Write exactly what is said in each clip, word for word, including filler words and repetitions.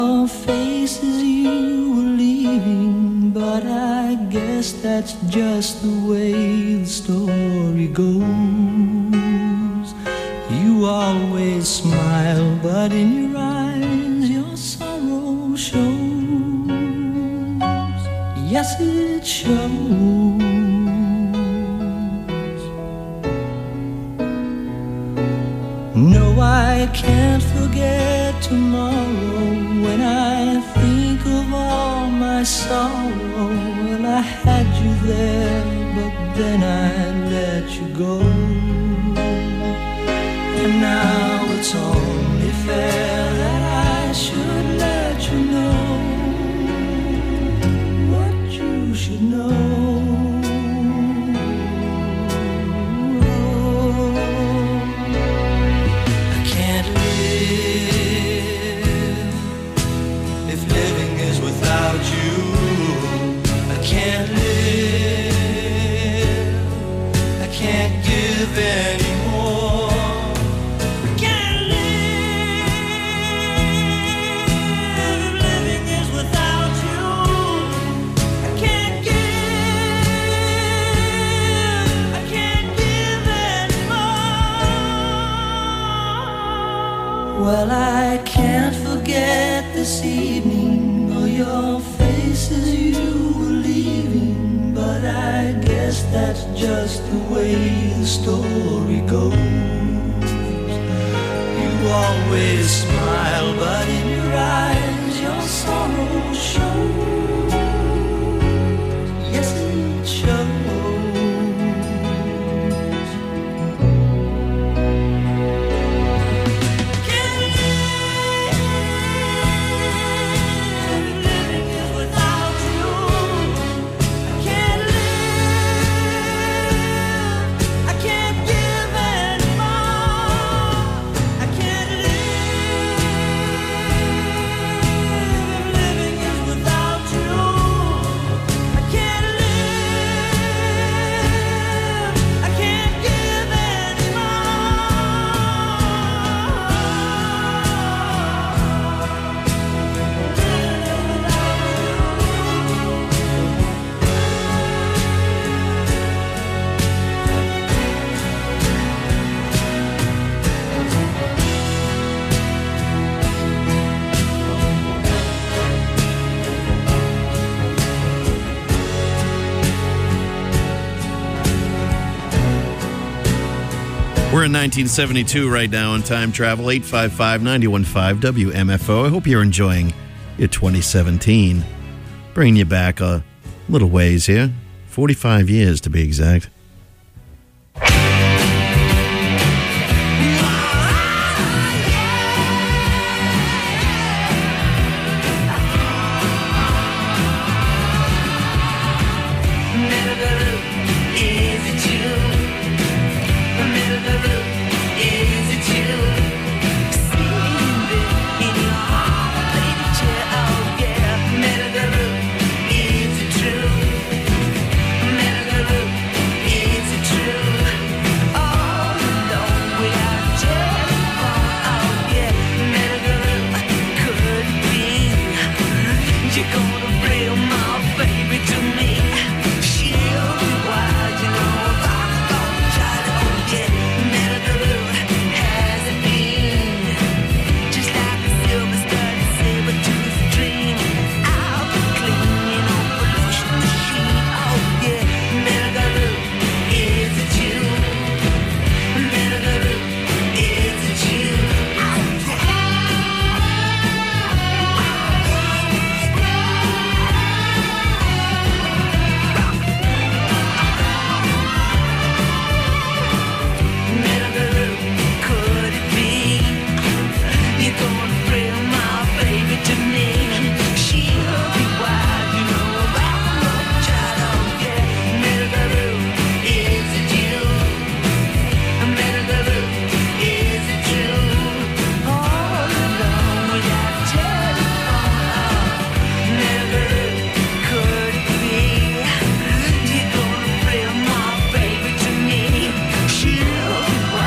Your faces you were leaving, but I guess that's just the way the story goes. You always smile, but in your eyes your sorrow shows. Yes, it shows. No, I can't forget tomorrow when I think of all my sorrow. Well, I had you there, but then I let you go. And now it's only fair that I should let you know what you should know. Well, I can't forget this evening or your faces you were leaving, but I guess that's just the way the story goes. You always smile, but in your eyes your sorrow shows. Yes, it shows. We're in nineteen seventy-two right now in Time Travel, eight five five, nine one five, W M F O. I hope you're enjoying your twenty seventeen. Bringing you back a little ways here, forty-five years to be exact.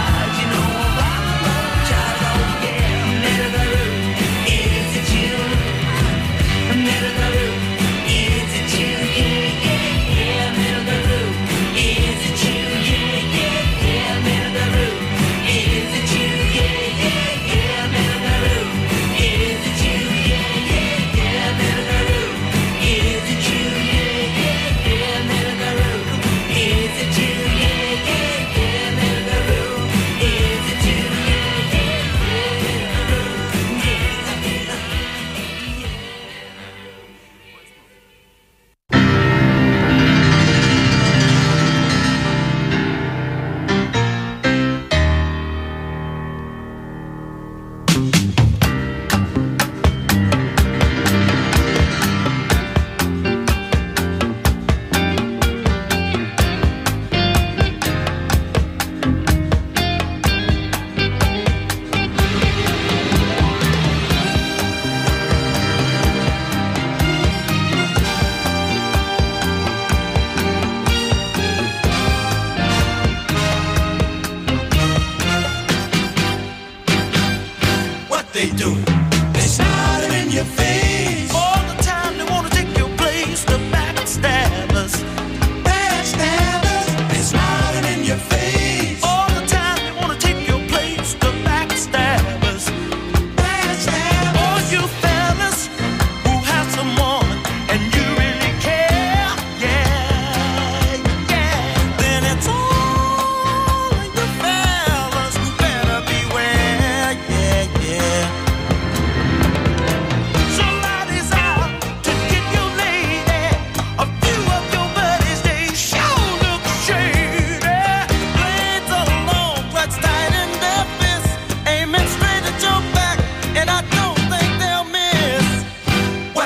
Is it you?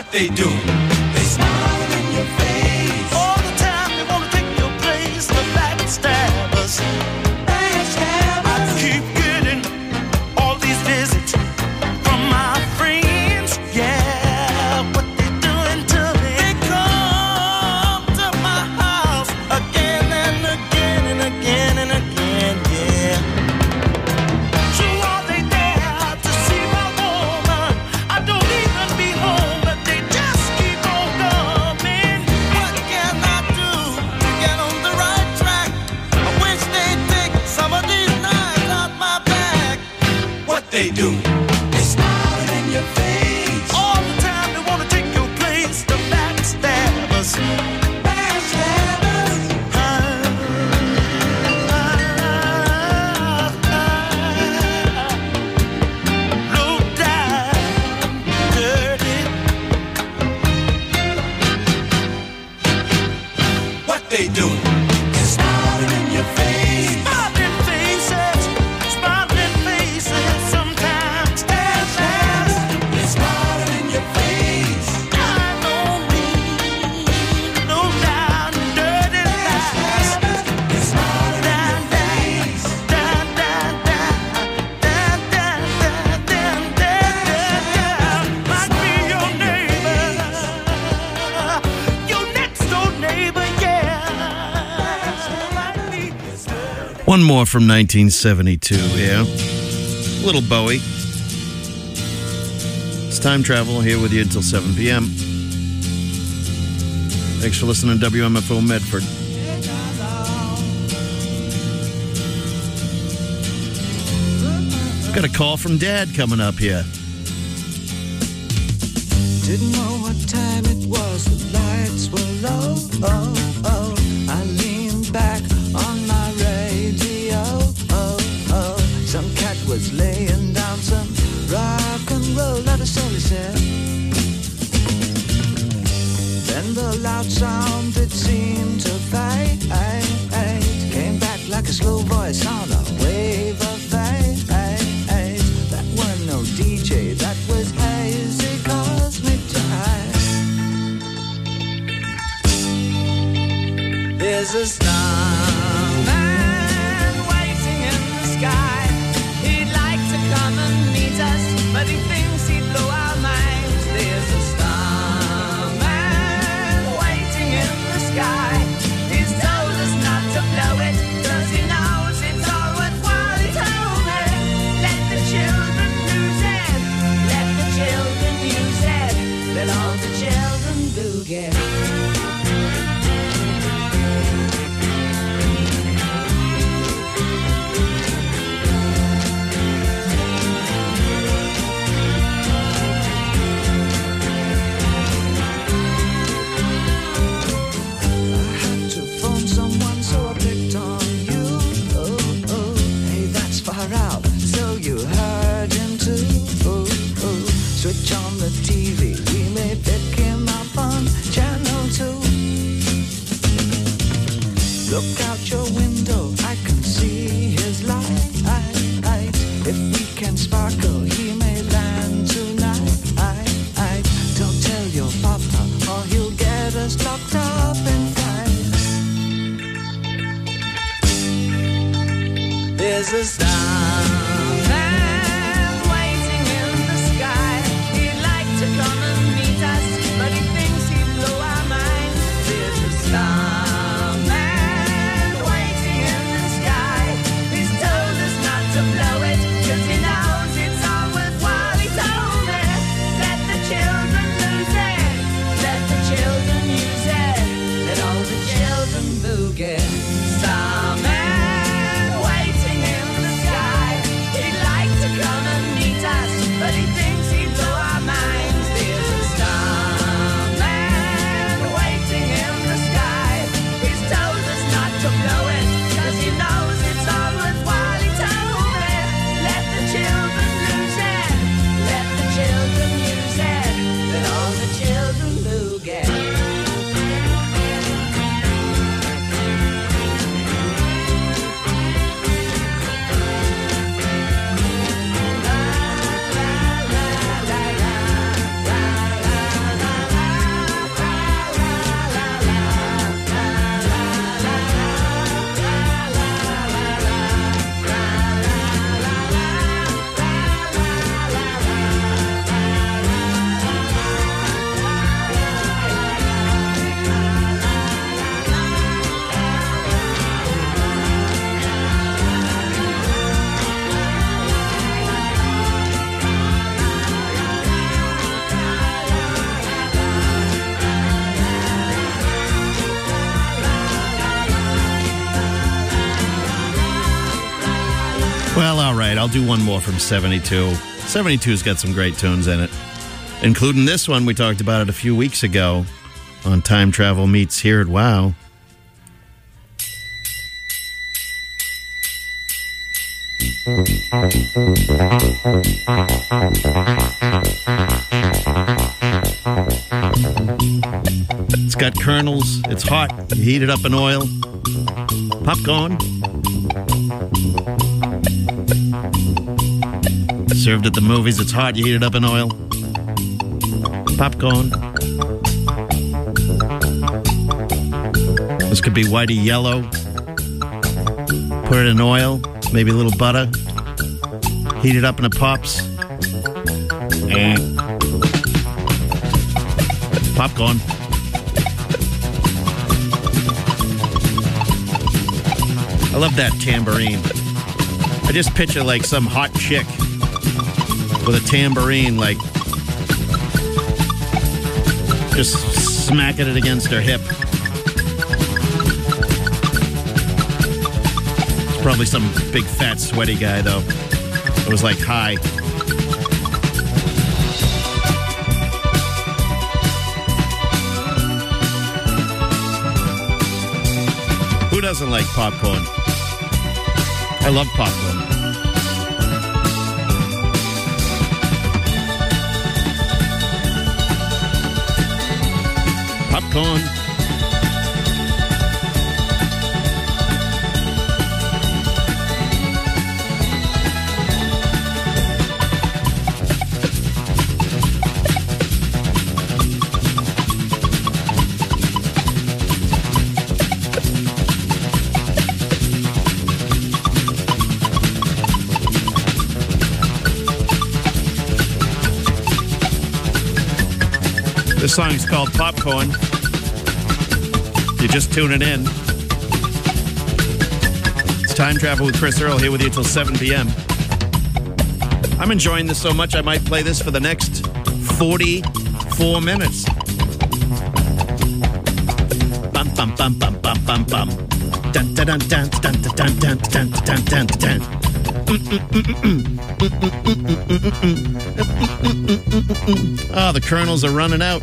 What they do? They smile in your face. All the time they wanna take your place. The backstabbers. Backstabbers. I keep getting all these visits from my friends. Yeah, what they doing to me? They come to my house again and again and again and again. Yeah. So are they there to see my woman? I don't even be home, but they just keep on coming. What can I do to get on the right track? I wish they'd take some of these knives out my back. What they do? They smile in your face. All the time they wanna take your place. The backstabbers. Backstabbers. Ah, ah, ah. Low down, dirty. What they do? They're smiling in your face. Smiling faces, smiling faces. Sometimes they're fast. They're smiling in your face. I don't mean low down, dirty lies. They're smiling in your face. Down, down, down, down, down, down, down, down, down. Might be your neighbor, your next door neighbor, yeah. Might be. One more from nineteen seventy-two, yeah. Little Bowie. It's time travel here with you until seven p.m. Thanks for listening to W M F O Medford. Got a call from Dad coming up here. Didn't know what time it was, the lights were low. Oh, oh. I leaned back on my radio. Oh, oh. Some cat was laying down some rock and roll, like a soul said. Then the loud sound, it seemed to fade. Came back like a slow voice on a wave of fate. That wasn't no D J, that was hazy cosmic jive. There's a starman waiting in the sky. He'd like to come and meet us, but he thinks he'd blow our minds. There's a starman waiting in the sky. He's told us not to blow it, 'cause he knows it's all worthwhile. He told me, let the children lose it, let the children use it, let all the children boogie. To phone someone, so I picked on you. Oh, oh, hey, that's far out. So you heard him too. Oh, oh, switch on the T V. We may pick him up on channel two. Look out your window, I can see his light. If we can sparkle, he may land tonight. Don't tell your papa, or he'll get us locked up and fight. There's a starman waiting in the sky. He'd like to come and meet us, but he thinks he'd blow our minds. There's a starman waiting in the sky. He's told us not to blow it, 'cause he knows it's all worthwhile. He told me, let the children lose it, let the children use it, let all the children boogie. Starman waiting in the sky. All right, I'll do one more from seventy-two. seventy-two's got some great tunes in it, including this one. We talked about it a few weeks ago on Time Travel Meets Here at WOW. It's got kernels. It's hot. You heat it up in oil. Popcorn. Served at the movies. It's hot. You heat it up in oil. Popcorn. This could be whitey yellow. Put it in oil. Maybe a little butter. Heat it up in a Pops. Eh. Popcorn. I love that tambourine. I just picture like some hot chick with a tambourine, like just smacking it against her hip. It's probably some big fat sweaty guy though. It was like high. Who doesn't like popcorn? I love popcorn. Popcorn. This song is called Popcorn. You're just tuning in. It's Time Travel with Chris Earl here with you till seven p.m. I'm enjoying this so much I might play this for the next forty-four minutes. Bum bum bum bum bum bum bum. Dun dun dun dun dun dun dun dun dun dun dun. Oh, the kernels are running out.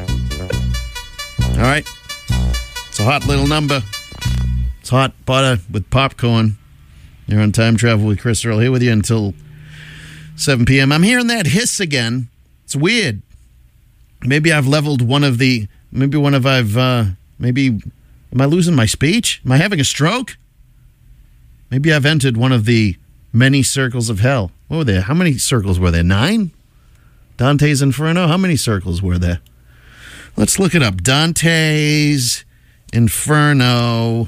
All right. It's a hot little number. It's hot butter with popcorn. You're on Time Travel with Chris Earl here with you until seven p.m. I'm hearing that hiss again. It's weird. Maybe I've leveled one of the, maybe one of I've, uh, maybe, am I losing my speech? Am I having a stroke? Maybe I've entered one of the many circles of hell. What were there? How many circles were there? Nine? Dante's Inferno? How many circles were there? Let's look it up. Dante's Inferno.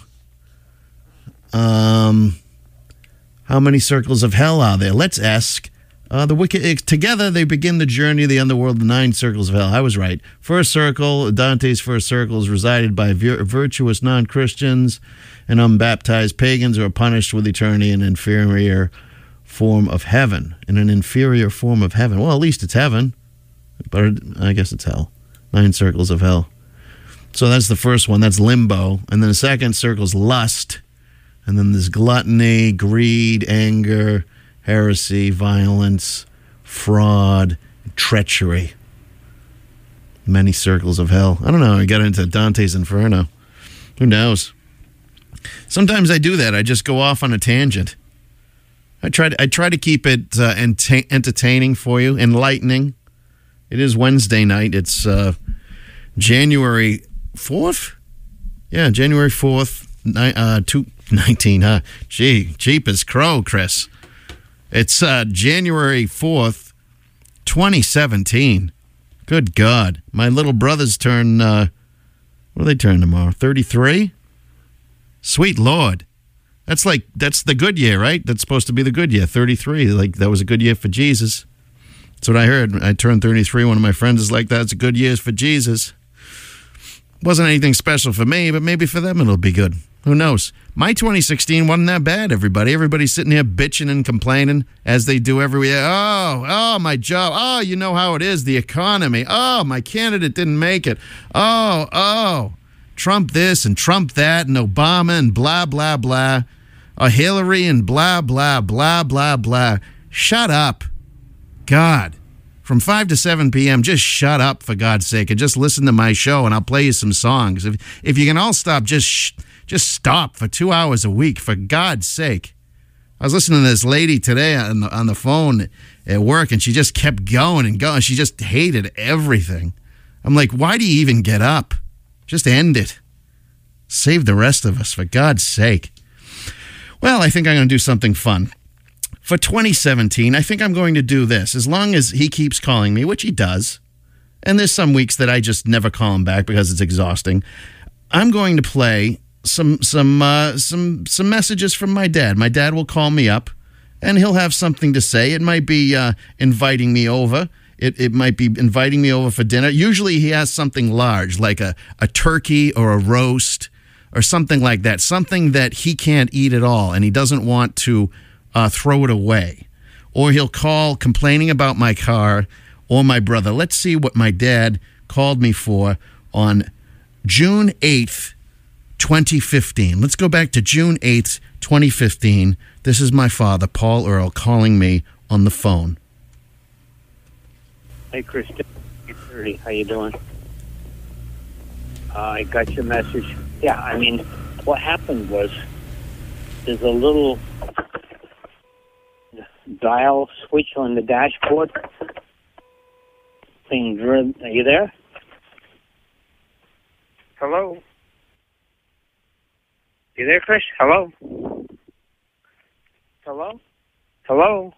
Um, how many circles of hell are there? Let's ask. Uh, the wicked together they begin the journey of the underworld. The nine circles of hell. I was right. First circle, Dante's first circle is resided by vir- virtuous non-Christians and unbaptized pagans who are punished with eternity in an inferior form of heaven. In an inferior form of heaven. Well, at least it's heaven, but I guess it's hell. Nine circles of hell. So that's the first one. That's limbo. And then the second circle is lust. And then there's gluttony, greed, anger, heresy, violence, fraud, treachery. Many circles of hell. I don't know. I got into Dante's Inferno. Who knows? Sometimes I do that. I just go off on a tangent. I try to, I try to keep it uh, ent- entertaining for you, enlightening. It is Wednesday night. It's uh, January fourth? Yeah, January fourth, ni- uh, two, nineteen, huh? Gee, cheap as crow, Chris. It's uh, January fourth, twenty seventeen. Good God. My little brothers turn, uh, what do they turn tomorrow? thirty-three? Sweet Lord. That's like, that's the good year, right? That's supposed to be the good year, thirty-three. Like, that was a good year for Jesus. That's what I heard. I turned thirty-three. One of my friends is like, that's a good year for Jesus. Wasn't anything special for me, but maybe for them it'll be good. Who knows? My twenty sixteen wasn't that bad, everybody. Everybody's sitting here bitching and complaining as they do every year. Oh, oh, my job. Oh, you know how it is, the economy. Oh, my candidate didn't make it. Oh, oh, Trump this and Trump that and Obama and blah, blah, blah. or Hillary and blah, blah, blah, blah, blah. Shut up. God. From five to seven p.m., just shut up, for God's sake, and just listen to my show, and I'll play you some songs. If if you can all stop, just sh- just stop for two hours a week, for God's sake. I was listening to this lady today on the, on the phone at work, and she just kept going and going. She just hated everything. I'm like, why do you even get up? Just end it. Save the rest of us, for God's sake. Well, I think I'm going to do something fun. For twenty seventeen, I think I'm going to do this. As long as he keeps calling me, which he does, and there's some weeks that I just never call him back because it's exhausting, I'm going to play some some uh, some some messages from my dad. My dad will call me up, and he'll have something to say. It might be uh, inviting me over. It it might be inviting me over for dinner. Usually he has something large, like a, a turkey or a roast or something like that, something that he can't eat at all, and he doesn't want to Uh, throw it away. Or he'll call complaining about my car or my brother. Let's see what my dad called me for on June eighth, twenty fifteen. Let's go back to June eighth, twenty fifteen. This is my father, Paul Earl, calling me on the phone. Hey, Chris. How you doing? Uh, I got your message. Yeah, I mean, what happened was there's a little dial switch on the dashboard thing. Are you there? Hello? You there, Chris? Hello? Hello? Hello?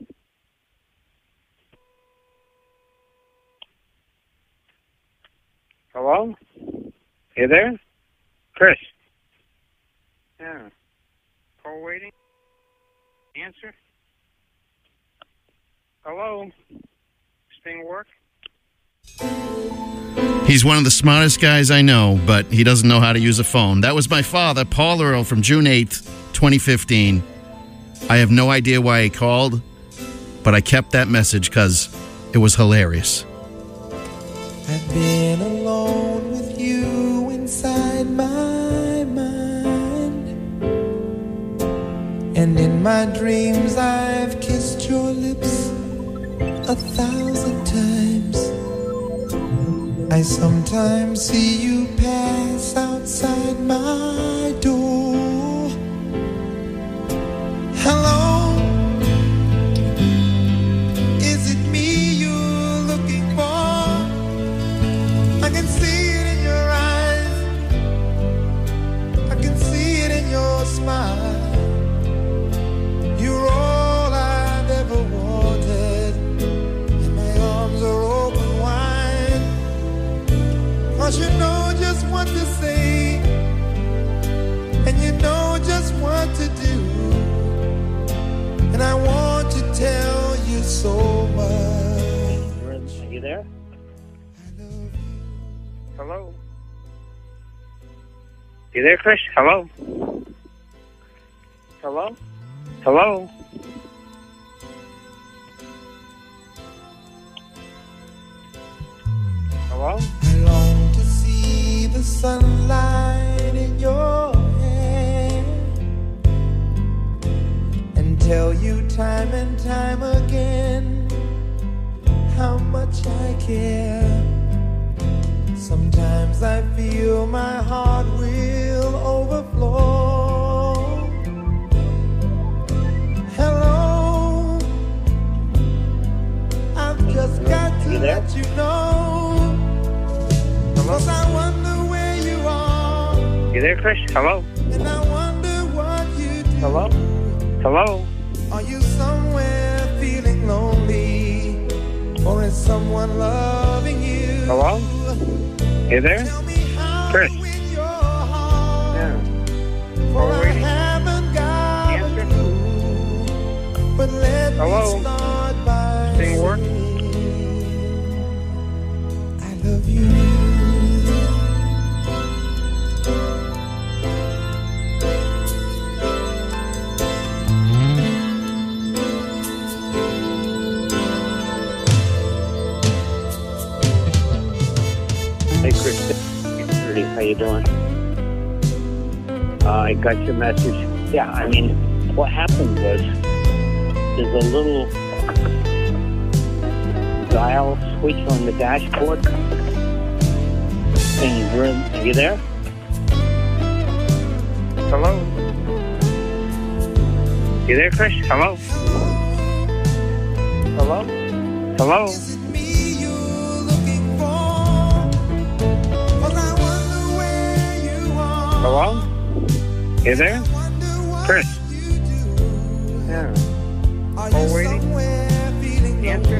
Hello? You there? Chris? Yeah. Call waiting? Answer? Hello? This thing work? He's one of the smartest guys I know, but he doesn't know how to use a phone. That was my father, Paul Earl, from June eighth, twenty fifteen. I have no idea why he called, but I kept that message because it was hilarious. I've been alone with you inside my mind, and in my dreams I've kissed your lips a thousand times. I sometimes see you pass outside my door. Hello, is it me you're looking for? I can see it in your eyes, I can see it in your smile. You're all I've ever wanted, and my arms are open wide. Cause you know just what to say, and you know just what to do, and I want to tell you so much. Are you there? Hello? You there, Chris? Hello? Hello? Hello? Hello? I long to see the sunlight in your hair and tell you time and time again how much I care. Sometimes I feel my heart will overflow. Hello, I've just got to let you know, cause I wonder where you are. You there, Chris? Hello? And I wonder what you do. Hello? Hello? Are you somewhere feeling lonely, or is someone loving you? Hello? You there? Tell me how Chris? to win your heart. Yeah. For Call I waiting. haven't got Answer. a clue, but let Hello? me start by Thing work? saying I love you. Hey, Chris. How you doing? Uh, I got your message. Yeah, I mean, what happened was there's a little dial switch on the dashboard. Thing, are you there? Hello? You there, Chris? Hello? Hello? Hello? Hello? You there? Chris? Yeah. Oh, waiting? Answer?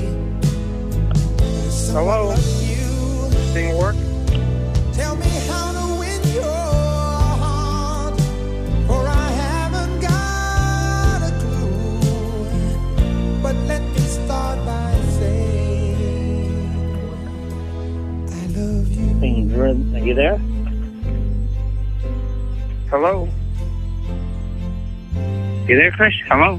Hello? Thing work? Tell me how to win your heart, for I haven't got a clue. But let me start by saying I love you. Thing, are you there? Hello? You there, Chris? Hello?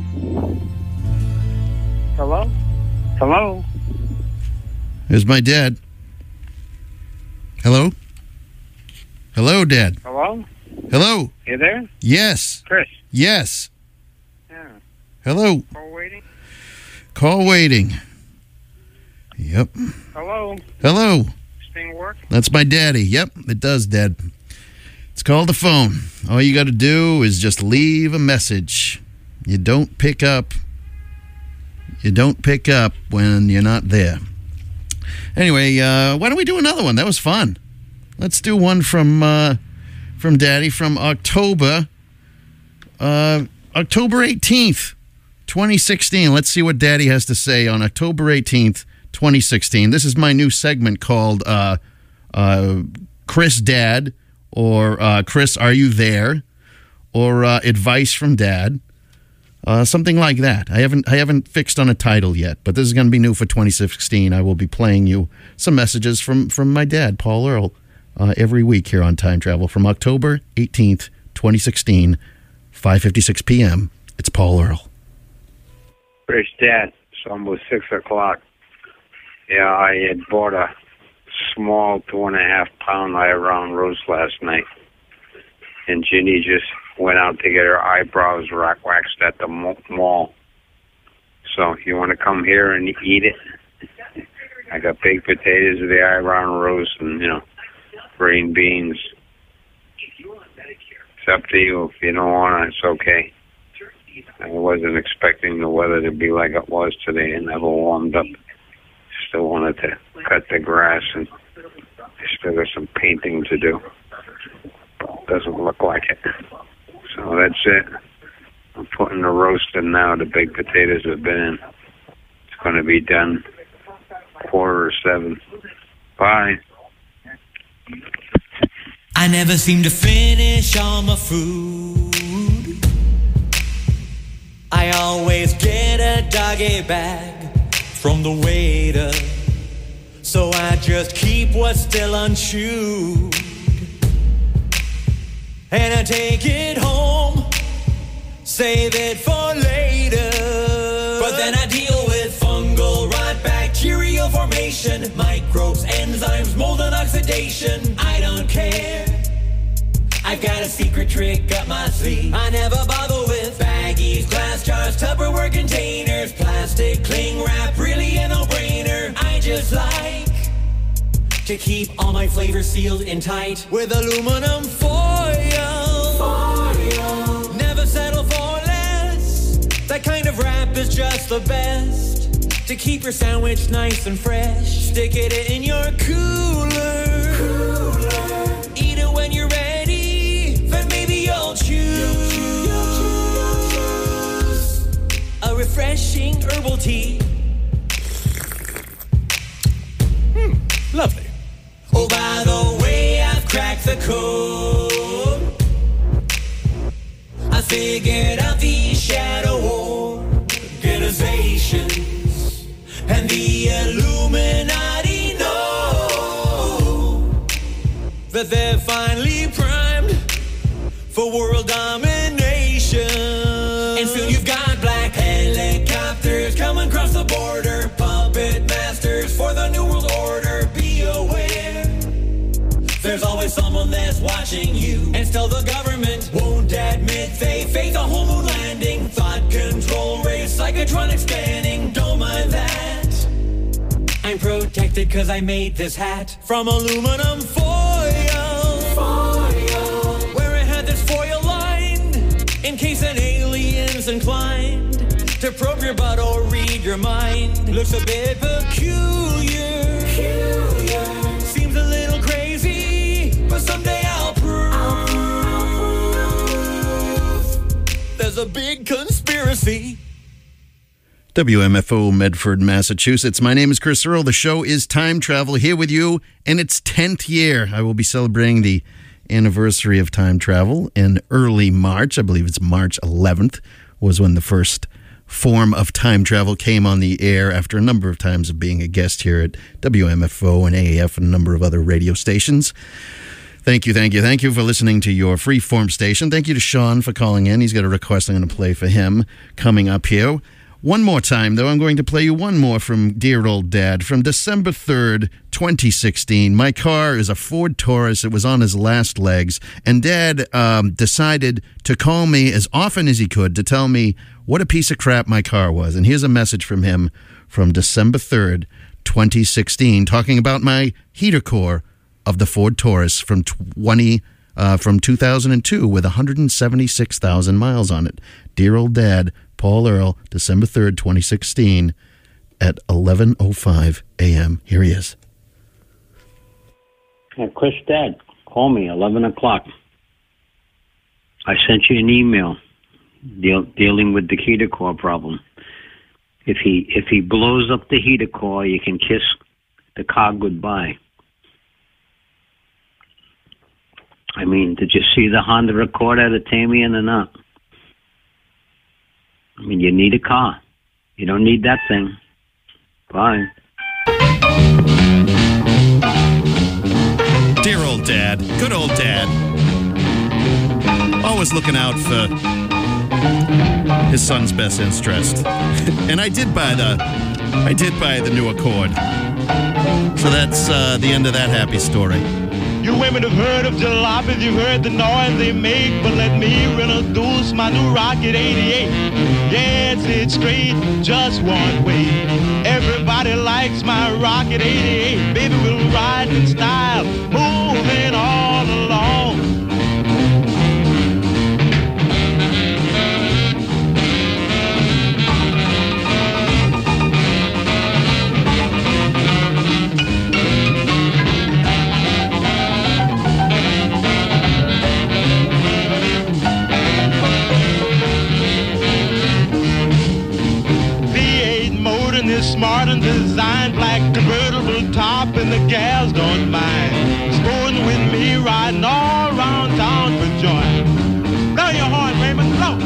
Hello? Hello? There's my dad. Hello? Hello, Dad. Hello? Hello? You there? Yes. Chris? Yes. Yeah. Hello? Call waiting? Call waiting. Yep. Hello? Hello? This thing work? That's my daddy. Yep, it does, Dad. It's called the phone. All you got to do is just leave a message. You don't pick up. You don't pick up when you're not there. Anyway, uh, why don't we do another one? That was fun. Let's do one from uh, from Daddy from October, uh, October eighteenth, twenty sixteen. Let's see what Daddy has to say on October eighteenth, twenty sixteen. This is my new segment called uh, uh, Chris Dad, or uh, Chris, Are You There? Or uh, Advice from Dad. Uh, something like that. I haven't I haven't fixed on a title yet, but this is going to be new for twenty sixteen. I will be playing you some messages from, from my dad, Paul Earl, uh, every week here on Time Travel from October eighteenth, twenty sixteen, five fifty-six p.m. It's Paul Earl. Chris, Dad, it's almost six o'clock. Yeah, I had bought a small two and a half pound Iran roast last night, and Ginny just went out to get her eyebrows rock waxed at the mall. So if you want to come here and eat it, I got baked potatoes with the Iran roast and, you know, green beans. It's up to you. If you don't want it, it's okay. I wasn't expecting the weather to be like it was today. It never warmed up. Still wanted to cut the grass, and I still got some painting to do. Doesn't look like it. So that's it. I'm putting the roast in now. The baked potatoes have been in. It's going to be done quarter to seven. Bye. I never seem to finish all my food. I always get a doggy bag from the waiter, so I just keep what's still unchewed. And I take it home, save it for later. But then I deal with fungal rot, bacterial formation, microbes, enzymes, mold and oxidation. I don't care. I've got a secret trick up my sleeve. I never bother with baggies, glass jars, Tupperware containers, plastic cling wrap, really a no-brainer. I just like to keep all my flavors sealed in tight with aluminum foil. foil. Never settle for less. That kind of wrap is just the best to keep your sandwich nice and fresh. Stick it in your cooler. cooler. Eat it when you're ready. Then maybe you'll choose, you'll choose a refreshing herbal tea. Hmm, lovely. Oh, by the way, I've cracked the code. I figured out the shadow organizations, and the Illuminati know that they're finally primed for world domination. And soon you've got black helicopters coming across the border, puppet masters for the New World Order. Be aware, there's always someone that's watching you, and still the government won't dad, mid-faith, faith, a whole moon landing, thought control, race, psychotronic scanning, don't mind that. I'm protected cause I made this hat from aluminum foil, foil, where it had this foil lined, in case an alien's inclined to probe your butt or read your mind. Looks a bit peculiar, peculiar. Seems a little crazy, but someday I'll prove, I'll prove there's a big conspiracy. W M F O, Medford, Massachusetts. My name is Chris Earl. The show is Time Travel, here with you in its tenth year. I will be celebrating the anniversary of Time Travel in early March. I believe it's March eleventh was when the first form of Time Travel came on the air after a number of times of being a guest here at W M F O and A A F and a number of other radio stations. Thank you, thank you, thank you for listening to your freeform station. Thank you to Sean for calling in. He's got a request I'm going to play for him coming up here. One more time, though, I'm going to play you one more from Dear Old Dad from December third, twenty sixteen. My car is a Ford Taurus. It was on his last legs, and Dad um, decided to call me as often as he could to tell me what a piece of crap my car was. And here's a message from him from December third, twenty sixteen, talking about my heater core of the Ford Taurus from twenty uh, from two thousand two with one hundred seventy-six thousand miles on it. Dear Old Dad, Paul Earl, December third, twenty sixteen, at eleven oh five a.m. Here he is. Uh, Chris, Dad, call me eleven o'clock. I sent you an email deal, dealing with the heater core problem. If he if he blows up the heater core, you can kiss the car goodbye. I mean, did you see the Honda Accord at Tamian or not? I mean, you need a car. You don't need that thing. Bye. Dear old Dad. Good old Dad. Always looking out for his son's best interest. And I did buy the I did buy the new Accord. So that's uh, the end of that happy story. You women have heard of jalopies, you've heard the noise they make, but let me introduce my new Rocket eighty-eight. Yes, it's straight, just one way. Everybody likes my Rocket eighty-eight. Baby, we'll ride in style, moving all along. Smart and designed, black convertible top, and the gals don't mind. Sporting with me, riding all around town for joy. Blow your horn, Raymond, blow.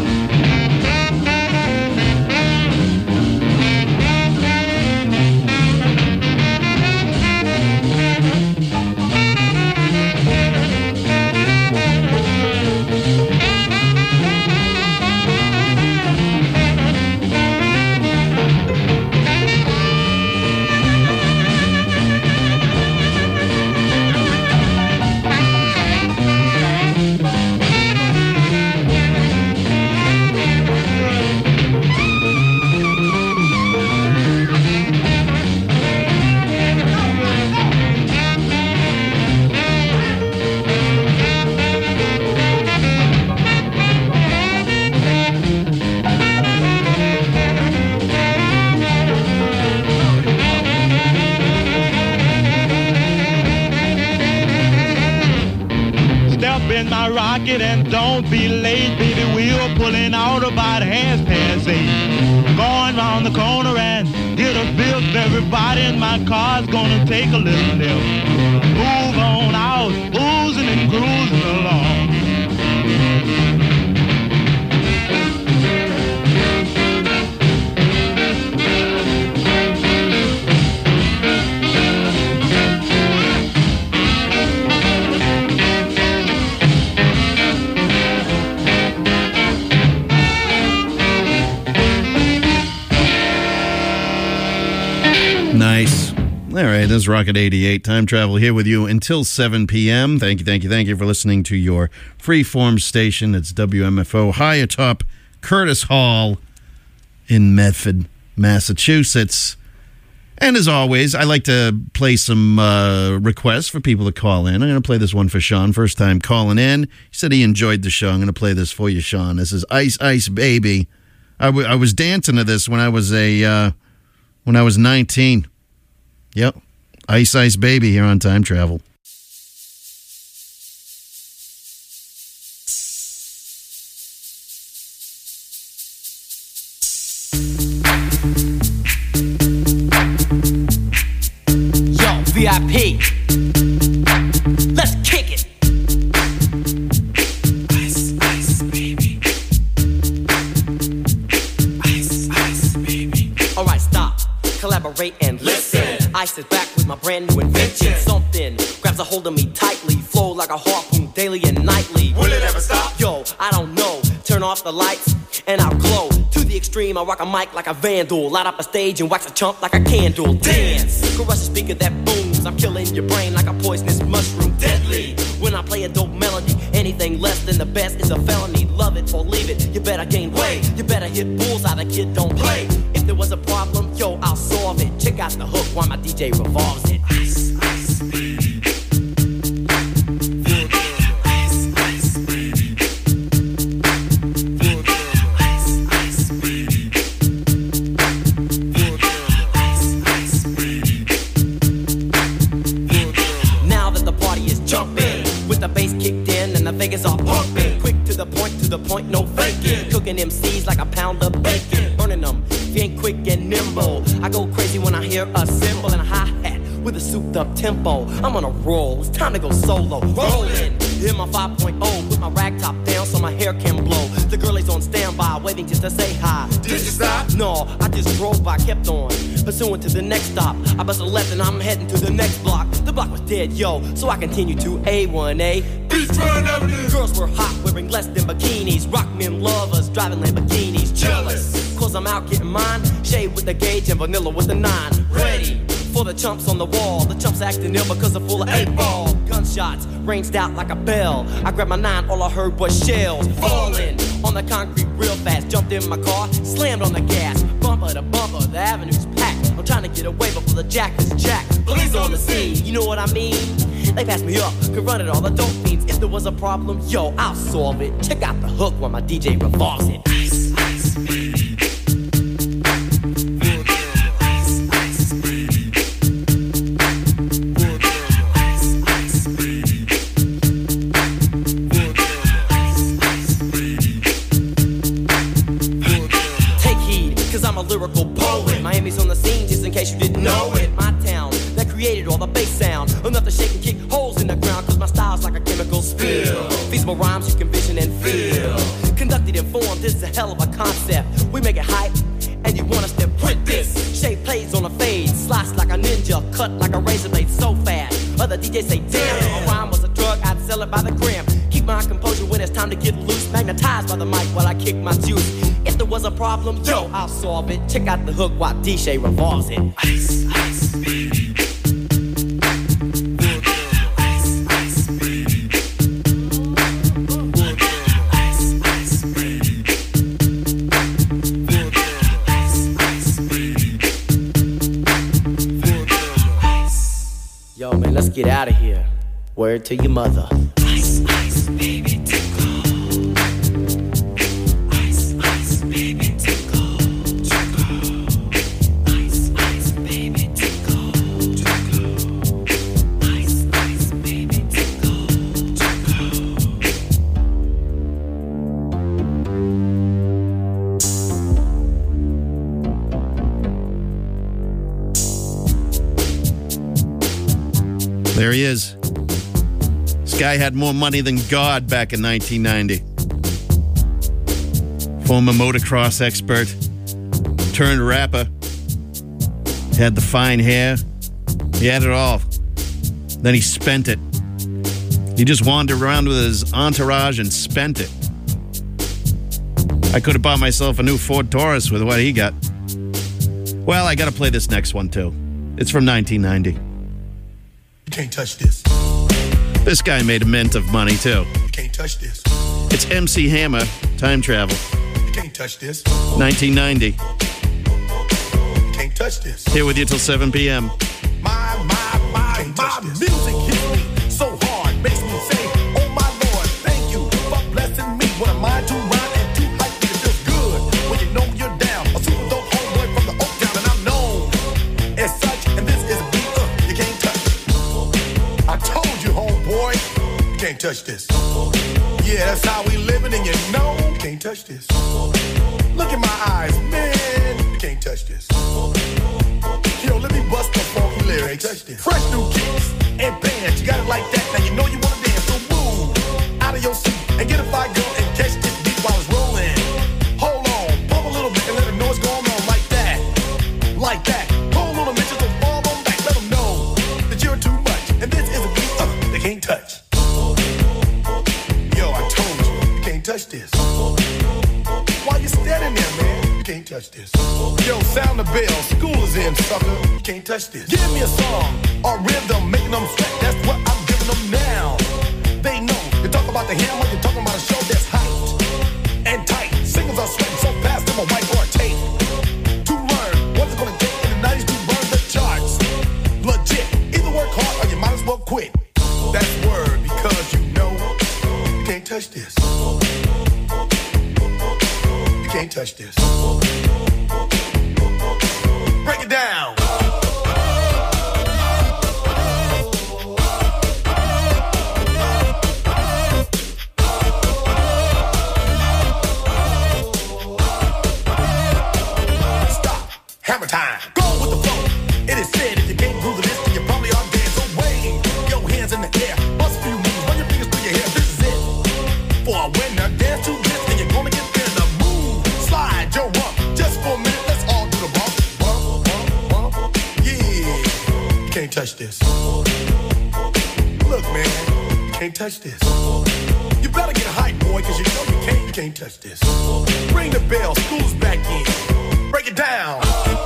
And don't be late, baby, we're pulling out about half past eight. Going round the corner and get a bill. Everybody in my car's gonna take a little nip. Move on out, oozing and cruising along. Nice. All right, this is Rocket eighty-eight. Time travel here with you until seven p.m. Thank you, thank you, thank you for listening to your freeform station. It's W M F O high atop Curtis Hall in Medford, Massachusetts. And as always, I like to play some uh, requests for people to call in. I'm going to play this one for Sean. First time calling in. He said he enjoyed the show. I'm going to play this for you, Sean. This is Ice Ice Baby. I, w- I was dancing to this when I was a uh, when I was nineteen. Yep. Ice Ice Baby here on Time Travel. V I P. Let's kick it. Ice, ice, baby. Ice, ice, baby. All right, stop. Collaborate and listen. Ice is back with my brand new invention. Something grabs a hold of me tightly. Flow like a harpoon daily and nightly. Will it ever stop? Yo, I don't know. Turn off the lights and I'll glow. To the extreme, I rock a mic like a vandal. Light up a stage and wax a chump like a candle. Dance. Crush a speaker that booms. I'm killing your brain like a poisonous mushroom. Deadly. When I play a dope melody, anything less than the best is a felony. Love it or leave it. You better gain weight. You better hit bullseye. The kid don't play. If there was a problem, yo, I'll solve it. Check out the hook while my D J revolves it. Ice, ice, baby. Vegas are pumping, quick to the point, to the point, no faking. Cooking M Cs like a pound of bacon, burning them. If you ain't quick and nimble, I go crazy when I hear a cymbal and a hi-hat with a souped up tempo. I'm on a roll, it's time to go solo. Rolling, in my five point oh, put my rag top down so my hair can blow. The girl is on standby, waiting just to say hi. Did you stop? No, I just drove by, kept on, pursuing to the next stop. I bust a left and I'm heading to the next block. The block was dead, yo, so I continue to A one A. Girls were hot, wearing less than bikinis. Rock men lovers, driving Lamborghinis. Jealous, cause I'm out getting mine. Shade with the gauge and vanilla with the nine. Ready for the chumps on the wall. The chumps acting ill because they're full of eight ball. Gunshots ranged out like a bell. I grabbed my nine, all I heard was shells falling on the concrete real fast. Jumped in my car, slammed on the gas. Bumper to bumper, the avenue's packed. I'm trying to get away before the jack is jacked. Police on the scene, you know what I mean? They passed me up, could run it all the dope fiends. If there was a problem, yo, I'll solve it. Check out the hook while my D J revolves it. Ice, ice, baby. Take heed, cause I'm a lyrical poet. Miami's on the scene, just in case you didn't know it. My town, that created all the bass sound. Enough to shake and kick holes in the ground, cause my style's like a chemical spill. Feasible rhymes you can vision and feel. Conducted in form, this is a hell of a concept. We make it hype, and you want us to print this. Shape plays on a fade, slice like a ninja, cut like a razor blade so fast. Other D Js say, damn, a rhyme was a drug, I'd sell it by the gram. Keep my composure when it's time to get loose. Magnetized by the mic while I kick my juice. If there was a problem, yo, I'll solve it. Check out the hook while D J revolves it. Ice, ice, baby. Yo, man, let's get out of here. Word to your mother. Ice, ice, baby, tickle. Ice, ice, baby, tickle. Tickle. Ice, ice, baby, tickle. Tickle. Ice, ice, baby, tickle. There he is. This guy had more money than God back in nineteen ninety. Former motocross expert, turned rapper. Had the fine hair. He had it all. Then he spent it. He just wandered around with his entourage and spent it. I could have bought myself a new Ford Taurus with what he got. Well, I got to play this next one, too. It's from nineteen ninety. You can't touch this. This guy made a mint of money, too. You can't touch this. It's M C Hammer, Time Travel. You can't touch this. nineteen ninety. You can't touch this. Here with you till seven p.m. My, my, my, my music hits me so hard, makes me say, oh my Lord, thank you for blessing me. What a mind to rhyme and to hype me. It feels good when you know you're down. A super dope homeboy from the Oak Town, and I'm known as such. And this is a beat uh, you can't touch. I told you, homeboy, you can't touch this. Yeah, that's how we living, and you know you can't touch this. Look in my eyes, man, you can't touch this. Yo, let me bust the funky lyrics. Fresh new kicks and bands. You got it like that. Now you know you want to dance. So move out of your seat and get a fire girl and catch this beat while it's rolling. Hold on, pump a little bit and let them know what's going on like that. Like that. Hold on a minute, just fall on back. Let them know that you're too much. And this is a beat uh, they can't touch. Yo, I told you, you can't touch this. Why you standing there, man? You can't touch this. Yo, sound the bell. School is in, sucker. You can't touch this. Give me a song or rhythm, making them sweat. That's what I'm giving them now. They know. You talk about the hammer, you're talking about a show that's hyped and tight. Singles are sweating so fast, them a white or a tape. To learn what's it gonna take in the nineties to burn the charts. Legit. Either work hard or you might as well quit. That's word because you know you can't touch this. You can't touch this. Break it down. Stop. Hammer time. Go with the flow. It is said if you can't groove this, then you probably are dead. So wave your hands in the air. Bust a few moves. Run your fingers through your hair. This is it. For a winner, dance to this, and you're gonna get there. The move. Slide your rump. Just for a minute, let's all do the bump. Bump, bump, bump. Yeah. You can't touch this. Look, man. You can't touch this. You better get hype, boy, because you know you can't, you can't touch this. Ring the bell. School's back in. Break it down.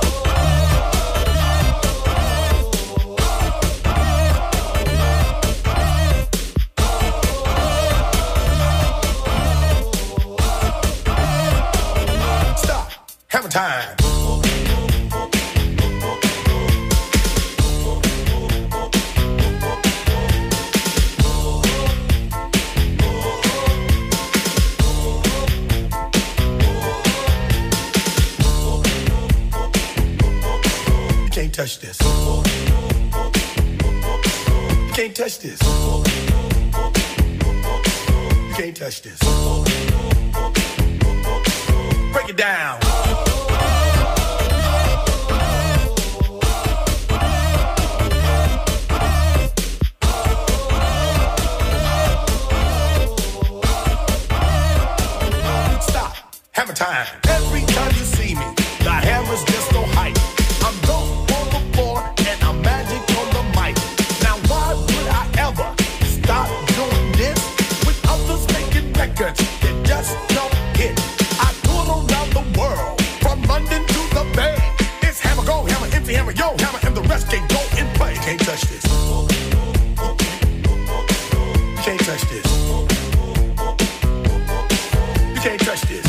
Stop. Hammer time. You can't touch this. You can't touch this. You can't touch this. Break it down. Stop. Hammer time. Every time you see me, the hammer's just so hype. I'm dope on the floor and I'm magic on the mic. Now why would I ever stop doing this with others making records that just don't hit? I tour around the world from London to the Bay. It's hammer, go hammer, empty hammer, yo hammer, and the rest can go and play. You can't touch this. You can't touch this. You can't touch this.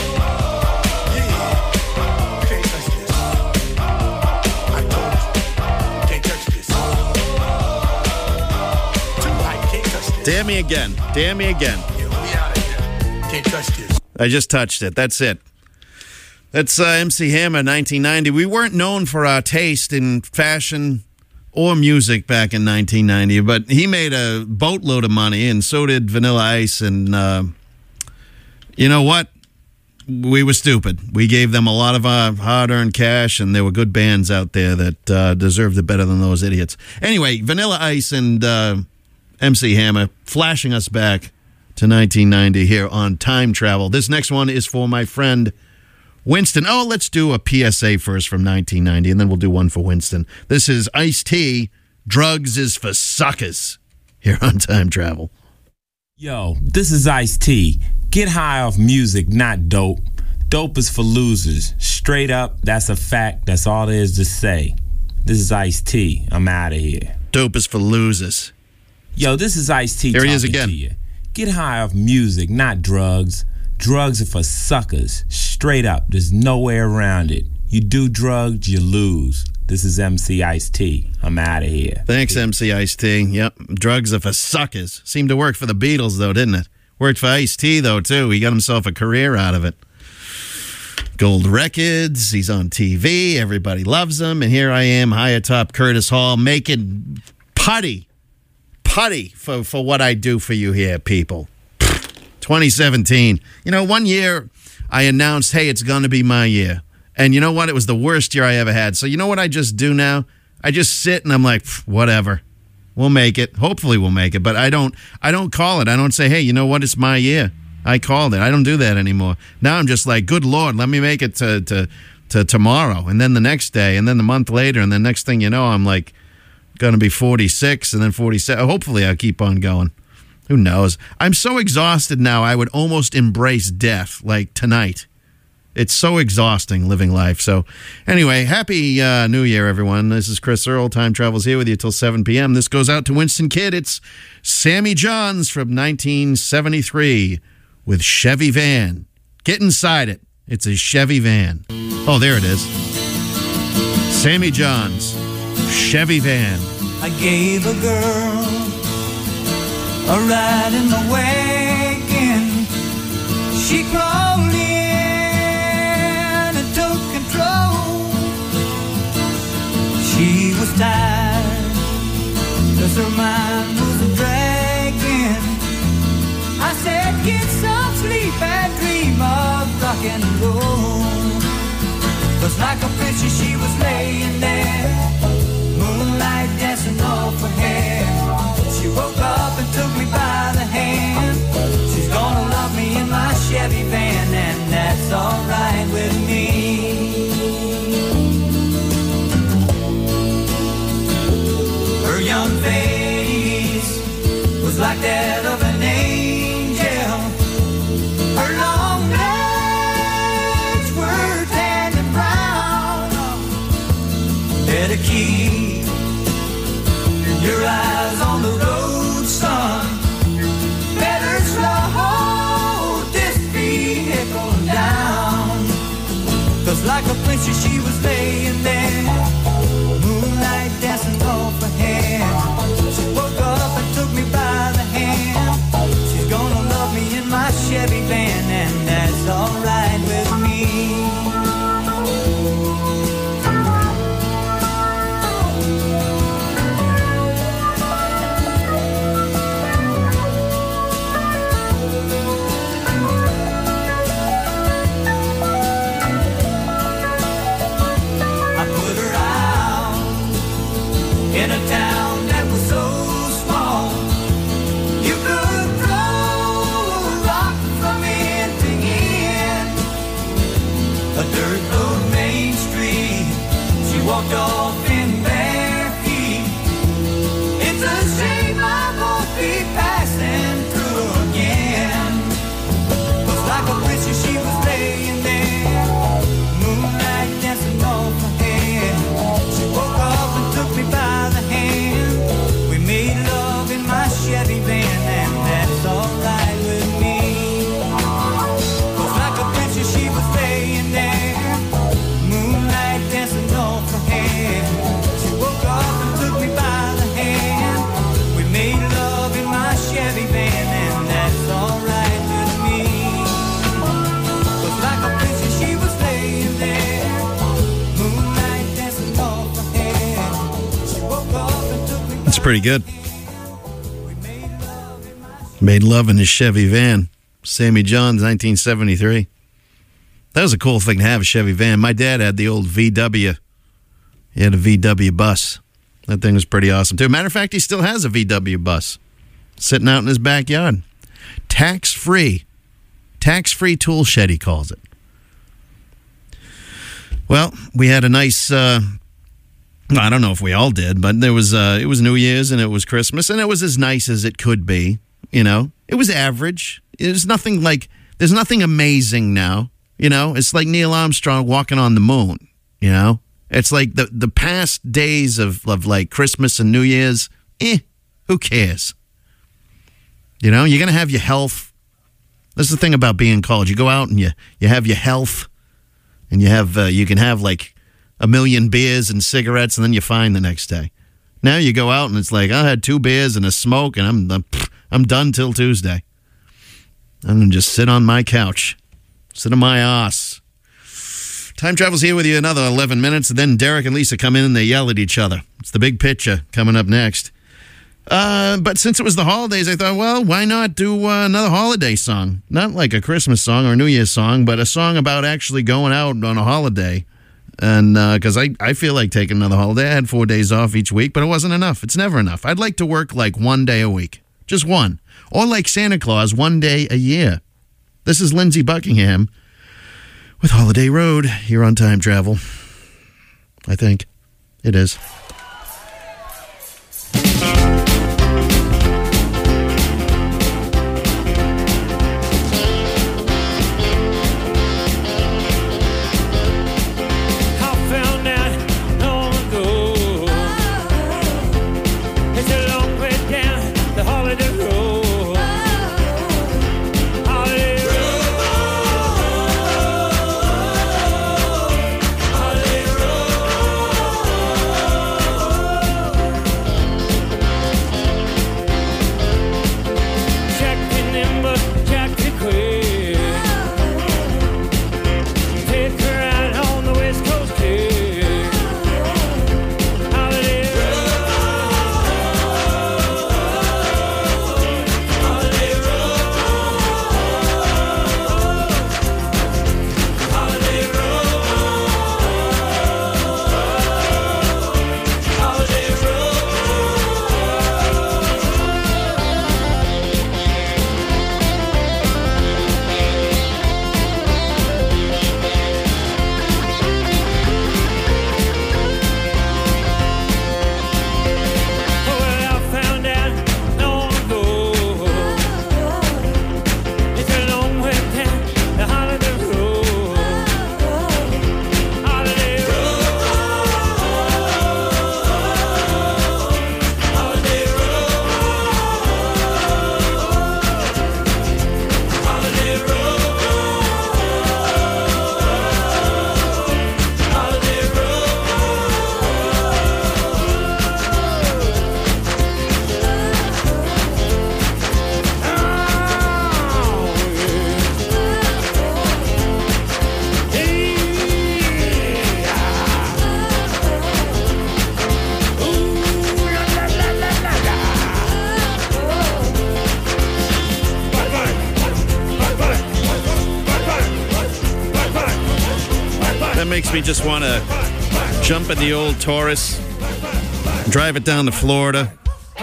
Damn me again. Damn me again. Can't touch this. I just touched it. That's it. That's uh, M C Hammer, nineteen ninety. We weren't known for our taste in fashion or music back in nineteen ninety, but he made a boatload of money, and so did Vanilla Ice. And uh, you know what? We were stupid. We gave them a lot of our hard-earned cash, and there were good bands out there that uh, deserved it better than those idiots. Anyway, Vanilla Ice and uh, M C Hammer flashing us back to nineteen ninety here on Time Travel. This next one is for my friend Winston. Oh, let's do a P S A first from nineteen ninety, and then we'll do one for Winston. This is Ice-T, Drugs is for Suckers, here on Time Travel. Yo, this is Ice-T. Get high off music, not dope. Dope is for losers. Straight up, that's a fact. That's all there is to say. This is Ice-T. I'm out of here. Dope is for losers. Yo, this is Ice-T Here talking he is again. to you. Get high off music, not drugs. Drugs are for suckers. Straight up. There's no way around it. You do drugs, you lose. This is M C Ice-T. I'm out of here. Thanks, M C Ice-T. Yep, drugs are for suckers. Seemed to work for the Beatles, though, didn't it? Worked for Ice-T, though, too. He got himself a career out of it. Gold records, he's on T V, everybody loves him, and here I am, high atop Curtis Hall, making putty, putty for, for what I do for you here, people. twenty seventeen. You know, one year I announced, hey, it's going to be my year. And you know what? It was the worst year I ever had. So you know what I just do now? I just sit and I'm like, whatever. We'll make it. Hopefully we'll make it. But I don't I don't call it. I don't say, hey, you know what? It's my year. I called it. I don't do that anymore. Now I'm just like, good Lord, let me make it to, to, to tomorrow. And then the next day. And then the month later. And then next thing you know, I'm like going to be forty-six and then forty-seven. Hopefully I'll keep on going. Who knows? I'm so exhausted now, I would almost embrace death, like tonight. It's so exhausting living life. So anyway, happy uh, New Year, everyone. This is Chris Earl. Time Travel's here with you till seven p.m. This goes out to Winston Kidd. It's Sammy Johns from nineteen seventy-three with Chevy Van. Get inside it. It's a Chevy Van. Oh, there it is. Sammy Johns, Chevy Van. I gave a girl a ride in the wagon. She crawled in and took control. She was tired, cause her mind was a dragging. I said, get some sleep and dream of rock and roll. Cause like a picture she was laying there, moonlight dancing off her hair. She woke up and took me by the hand. She's gonna love me in my Chevy Van, and that's alright with me. Her young face was like that of an angel. Her long legs were tan and brown. Better keep your eyes on the road, son. Better slow this vehicle down. Cause like a princess she was laying there, moonlight dancing off her hair. She woke up and took me by the hand. She's gonna love me in my Chevy Van, and that's alright with me. In a town that was so small, you could throw a rock from end to end. A dirt road main street, she walked off in bare feet. It's a shame I won't be passing through again. Cause like a princess she was laying there, moonlight dancing off her head. She woke up and took me by the hand. We made love in my Chevy Van, and that's alright with me. Cause like a princess she was laying there, moonlight dancing off her head. She woke up and took me by the hand. We made love in my Chevy Van, and that's alright with me. Cause like a princess she was laying there, moonlight dancing off her head. She woke up and took me. That's pretty good. Made love in his Chevy Van. Sammy Johns, nineteen seventy-three. That was a cool thing to have, a Chevy Van. My dad had the old V W. He had a V W bus. That thing was pretty awesome, too. Matter of fact, he still has a V W bus sitting out in his backyard. Tax-free. Tax-free tool shed, he calls it. Well, we had a nice... Uh, I don't know if we all did, but there was uh, it was New Year's and it was Christmas, and it was as nice as it could be. You know, it was average. There's nothing like there's nothing amazing now. You know, it's like Neil Armstrong walking on the moon. You know, It's like the, the past days of, of like Christmas and New Year's, eh, who cares? You know, you're going to have your health. That's the thing about being in college. You go out and you, you have your health, and you have uh, you can have like a million beers and cigarettes, and then you're fine the next day. Now you go out and it's like, I had two beers and a smoke, and I'm I'm, I'm done till Tuesday. I'm going to just sit on my couch, sit on my ass. Time Travel's here with you another eleven minutes, and then Derek and Lisa come in and they yell at each other. It's the big picture coming up next. Uh, but since it was the holidays, I thought, well, why not do uh, another holiday song? Not like a Christmas song or a New Year's song, but a song about actually going out on a holiday. And because uh, I, I feel like taking another holiday. I had four days off each week, but it wasn't enough. It's never enough. I'd like to work like one day a week. Just one. Or like Santa Claus, one day a year. This is Lindsey Buckingham with Holiday Road here on Time Travel. I think it is. Makes me just want to jump in the old Taurus, drive it down to Florida.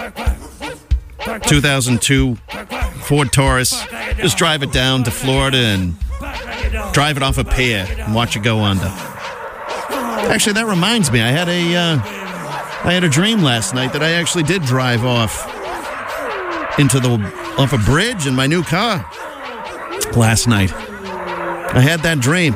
two thousand two Ford Taurus. Just drive it down to Florida and drive it off a pier and watch it go under. Actually, that reminds me, I had a uh, I had a dream last night that I actually did drive off into the off a bridge in my new car last night. I had that dream.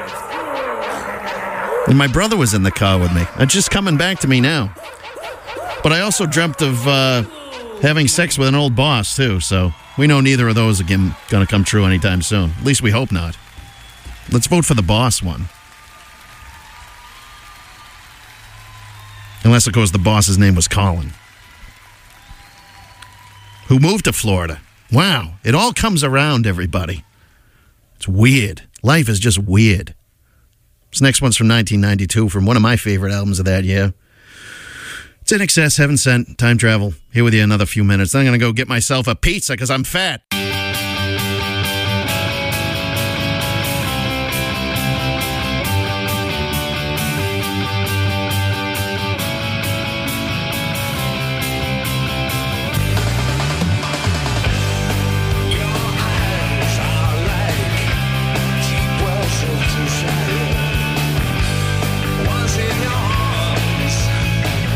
And my brother was in the car with me. It's just coming back to me now. But I also dreamt of uh, having sex with an old boss, too. So we know neither of those are going to come true anytime soon. At least we hope not. Let's vote for the boss one. Unless, of course, the boss's name was Colin. Who moved to Florida. Wow. It all comes around, everybody. It's weird. Life is just weird. This next one's from nineteen ninety-two, from one of my favorite albums of that year. It's In Excess, Heaven Sent, Time Travel. Here with you another few minutes. Then I'm going to go get myself a pizza because I'm fat.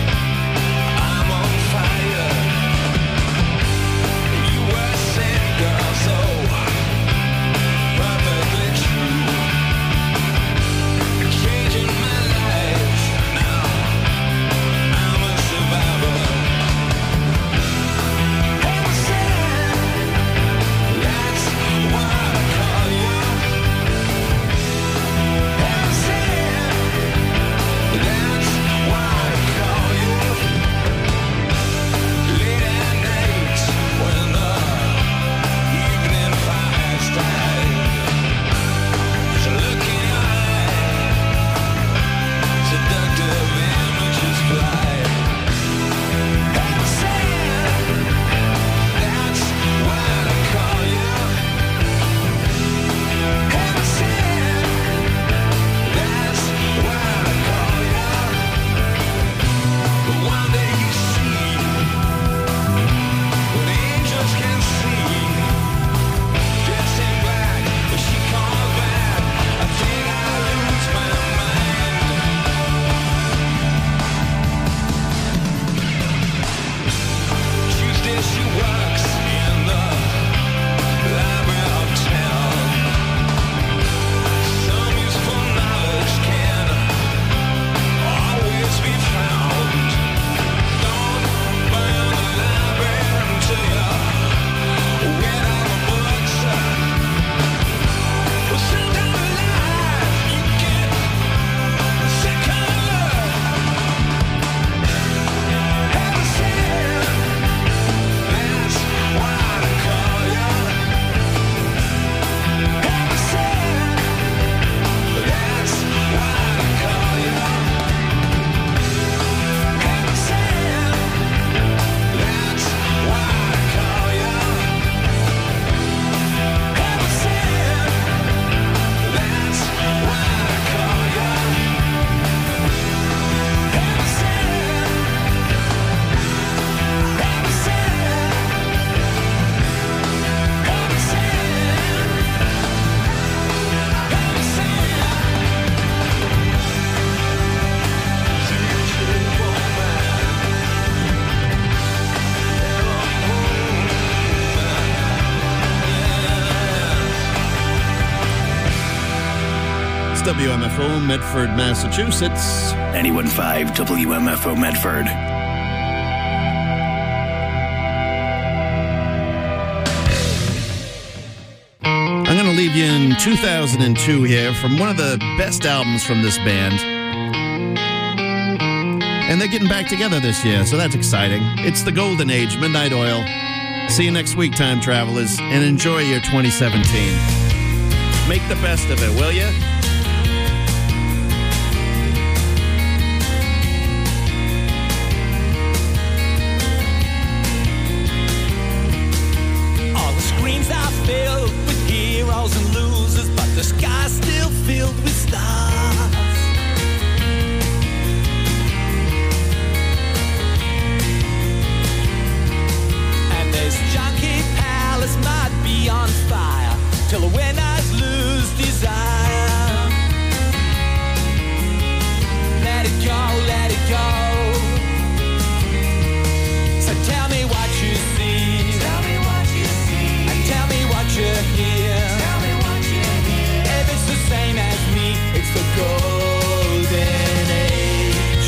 I'm on fire. You were sent W M F O, Medford, Massachusetts. ninety-one point five W M F O, Medford. I'm going to leave you in two thousand two here from one of the best albums from this band. And they're getting back together this year, so that's exciting. It's the Golden Age, Midnight Oil. See you next week, time travelers, and enjoy your twenty seventeen. Make the best of it, will you? All the screens are filled with heroes and losers, but the sky's still filled with stars. And this junkie palace might be on fire till the winners lose desire. Let it go, let it go. So tell me what you see. Tell me what you see. And tell me what you hear. Tell me what you hear. If it's the same as me, it's the golden age.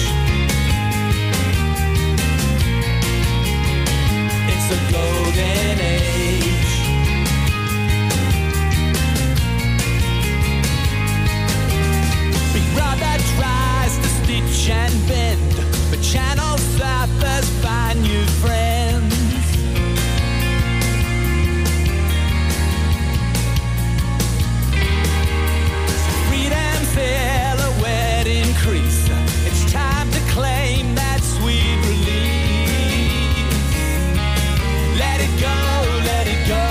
It's the golden age. Big Brother tries to stitch and bend, but Channel Surfers find new friends. Freedom's silhouette increase. It's time to claim that sweet release. Let it go, let it go.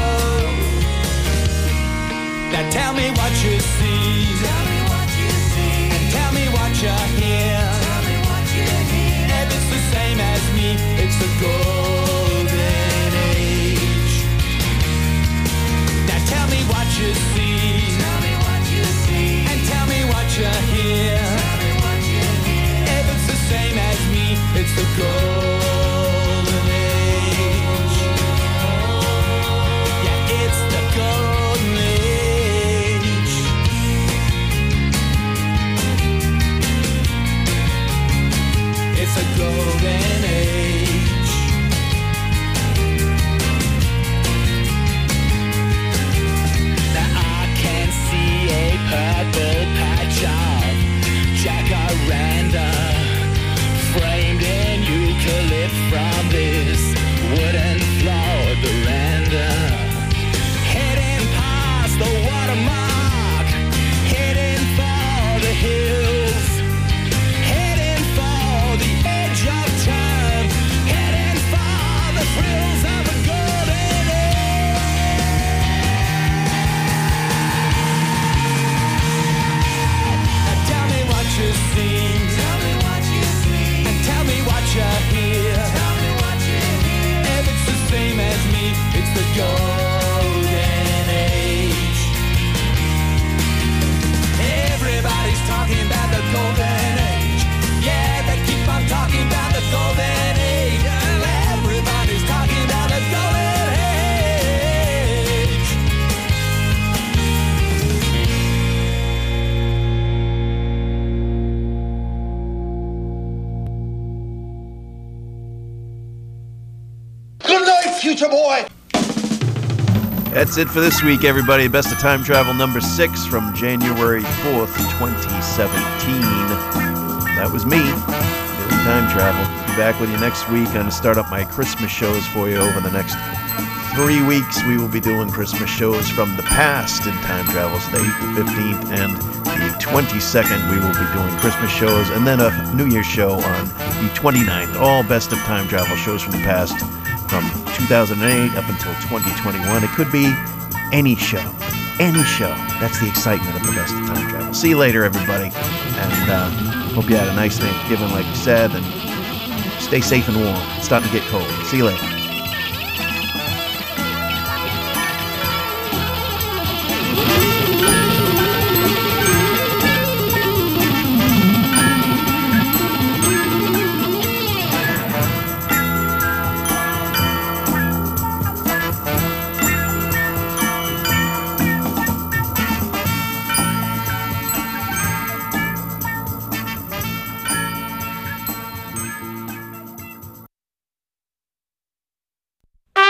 Now tell me what you see. Tell me what you see. And tell me what you hear. Tell me what you hear. If it's the same as me, it's the golden age. Now tell me what you see. Tell me what you see. And tell me what you hear. Tell me what you hear. If it's the same as me, it's the golden age. Yeah, it's the golden age. It's a golden age. Now I can see a purple patch of jacaranda framed in eucalypt from this wooden floored veranda. Heading past the watermark, heading for the hills, heading for the edge of time, heading for the thrills of a golden age. Now tell me what you see. Tell me what you see. And tell me what you hear. Tell me what you hear. If it's the same as me, it's the golden age. Everybody's talking about the golden age. Yeah, they keep on talking about the golden age. Everybody's talking about the golden age. Good night, future boy. That's it for this week, everybody. Best of Time Travel number six from January fourth, twenty seventeen. That was me doing Time Travel. Be back with you next week. I'm going to start up my Christmas shows for you over the next three weeks. We will be doing Christmas shows from the past in Time Travel. So the eighth, the fifteenth, and the twenty-second we will be doing Christmas shows. And then a New Year's show on the twenty-ninth. All Best of Time Travel shows from the past from two thousand eight up until twenty twenty-one. It could be any show. Any show. That's the excitement of the Best of Time Travel. See you later, everybody. And uh, hope you had a nice Thanksgiving, like you said. And stay safe and warm. It's starting to get cold. See you later.